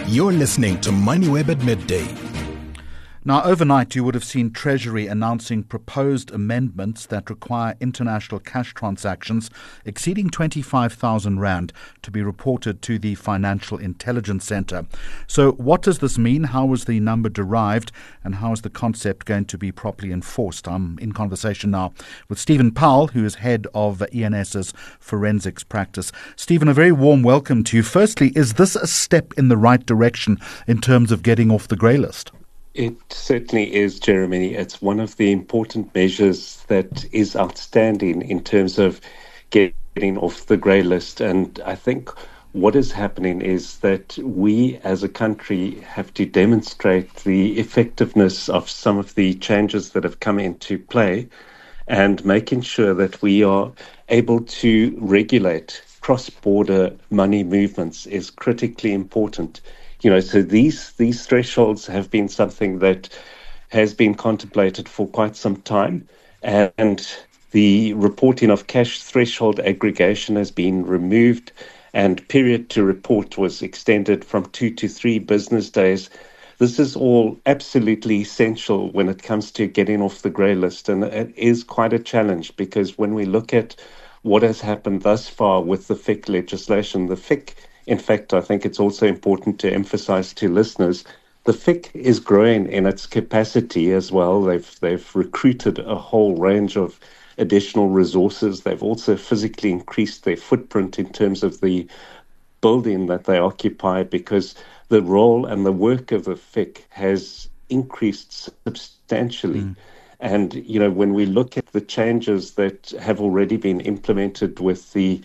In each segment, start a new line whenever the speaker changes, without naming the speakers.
You're listening to MoneyWeb at midday.
Now, overnight, you would have seen Treasury announcing proposed amendments that require international cash transactions exceeding 25,000 Rand to be reported to the Financial Intelligence Centre. So what does this mean? How was the number derived? And how is the concept going to be properly enforced? I'm in conversation now with Stephen Powell, who is head of ENS's forensics practice. Stephen, a very warm welcome to you. Firstly, is this a step in the right direction in terms of getting off the grey list?
It certainly is, Jeremy. It's one of the important measures that is outstanding in terms of getting off the grey list. And I think what is happening is that we as a country have to demonstrate the effectiveness of some of the changes that have come into play and making sure that we are able to regulate cross-border money movements is critically important. So these thresholds have been something that has been contemplated for quite some time, and the reporting of cash threshold aggregation has been removed, and period to report was extended from 2 to 3 business days. This is all absolutely essential when it comes to getting off the grey list, and it is quite a challenge because when we look at what has happened thus far with the FIC legislation, the FIC, in fact, I think it's also important to emphasize to listeners, the FIC is growing in its capacity as well. They've recruited a whole range of additional resources. They've also physically increased their footprint in terms of the building that they occupy because the role and the work of the FIC has increased substantially. And, when we look at the changes that have already been implemented with the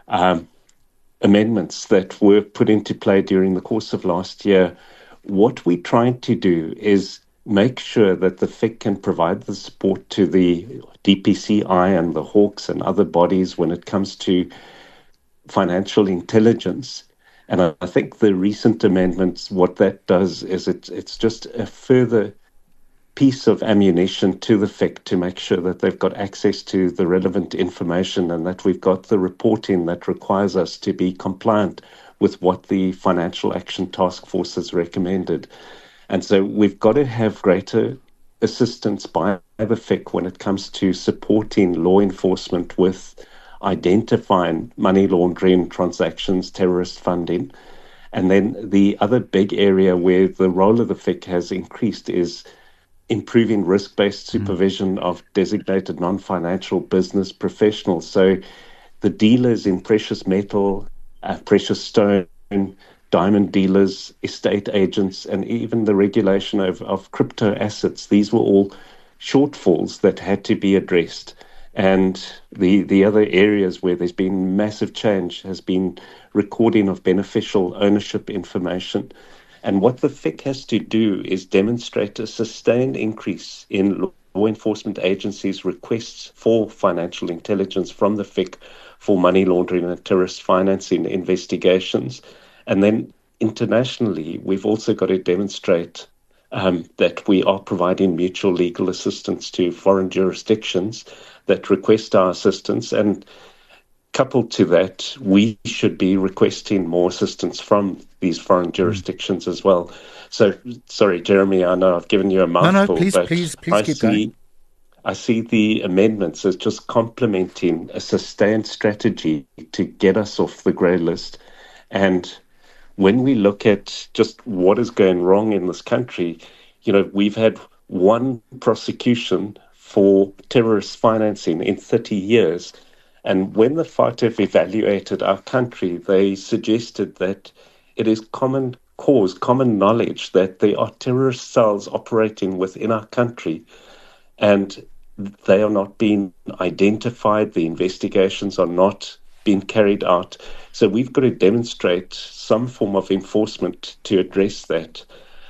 amendments that were put into play during the course of last year, what we're trying to do is make sure that the FIC can provide the support to the DPCI and the Hawks and other bodies when it comes to financial intelligence. And I think the recent amendments, what that does is it's just a further piece of ammunition to the FIC to make sure that they've got access to the relevant information and that we've got the reporting that requires us to be compliant with what the Financial Action Task Force has recommended. And so we've got to have greater assistance by the FIC when it comes to supporting law enforcement with identifying money laundering transactions, terrorist funding. And then the other big area where the role of the FIC has increased is improving risk-based supervision of designated non-financial business professionals. So the dealers in precious metal, precious stone, diamond dealers, estate agents, and even the regulation of crypto assets, these were all shortfalls that had to be addressed. And the other areas where there's been massive change has been recording of beneficial ownership information. And what the FIC has to do is demonstrate a sustained increase in law enforcement agencies' requests for financial intelligence from the FIC for money laundering and terrorist financing investigations. And then internationally, we've also got to demonstrate that we are providing mutual legal assistance to foreign jurisdictions that request our assistance. And coupled to that, we should be requesting more assistance from these foreign jurisdictions as well. So, sorry, Jeremy, I know I've given you a mouthful.
No, please keep going.
I see the amendments as just complementing a sustained strategy to get us off the grey list. And when we look at just what is going wrong in this country, we've had one prosecution for terrorist financing in 30 years. And when the FATF evaluated our country, they suggested that it is common knowledge that there are terrorist cells operating within our country, and they are not being identified. The investigations are not being carried out. So we've got to demonstrate some form of enforcement to address that.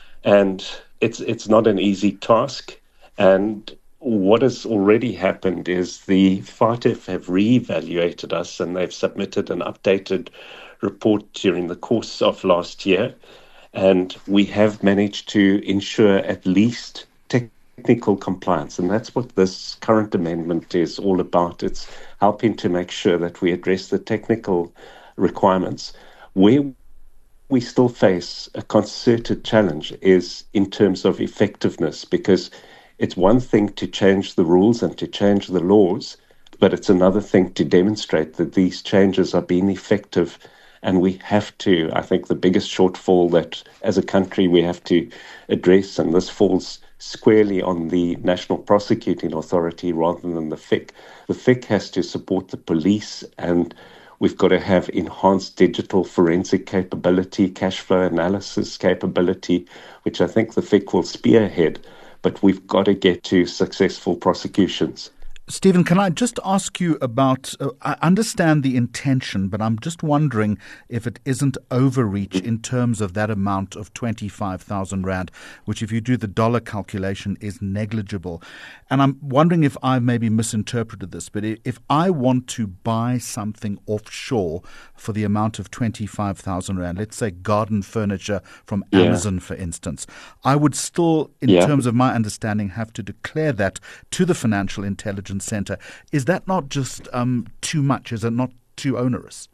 And it's not an easy task. And what has already happened is the FATF have re-evaluated us and they've submitted an updated report during the course of last year. And we have managed to ensure at least technical compliance. And that's what this current amendment is all about. It's helping to make sure that we address the technical requirements. Where we still face a concerted challenge is in terms of effectiveness, because it's one thing to change the rules and to change the laws, but it's another thing to demonstrate that these changes are being effective. And we have to, I think the biggest shortfall that as a country we have to address, and this falls squarely on the National Prosecuting Authority rather than the FIC. The FIC has to support the police, and we've got to have enhanced digital forensic capability, cash flow analysis capability, which I think the FIC will spearhead, but we've got to get to successful prosecutions.
Stephen, can I just ask you about, I understand the intention, but I'm just wondering if it isn't overreach in terms of that amount of 25,000 Rand, which if you do the dollar calculation is negligible. And I'm wondering if I've maybe misinterpreted this, but if I want to buy something offshore for the amount of 25,000 Rand, let's say garden furniture from Amazon, for instance, I would still, in terms of my understanding, have to declare that to the Financial Intelligence Centre. Is that not just too much? Is it not too onerous?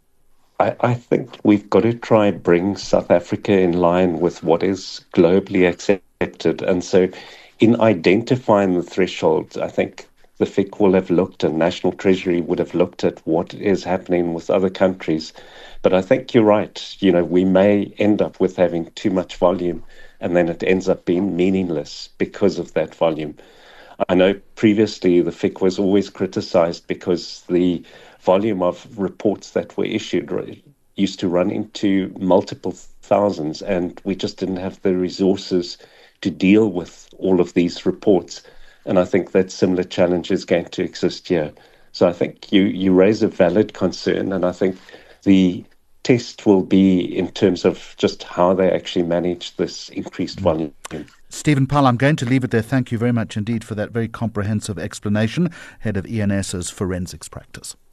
I think we've got to try bring South Africa in line with what is globally accepted. And so in identifying the thresholds, I think the FIC will have looked and National Treasury would have looked at what is happening with other countries. But I think you're right. You know, we may end up with having too much volume and then it ends up being meaningless because of that volume. I know previously the FIC was always criticized because the volume of reports that were issued used to run into multiple thousands, and we just didn't have the resources to deal with all of these reports. And I think that similar challenge is going to exist here. So I think you raise a valid concern, and I think the test will be in terms of just how they actually manage this increased volume.
Stephen Powell, I'm going to leave it there. Thank you very much indeed for that very comprehensive explanation, head of ENS's forensics practice.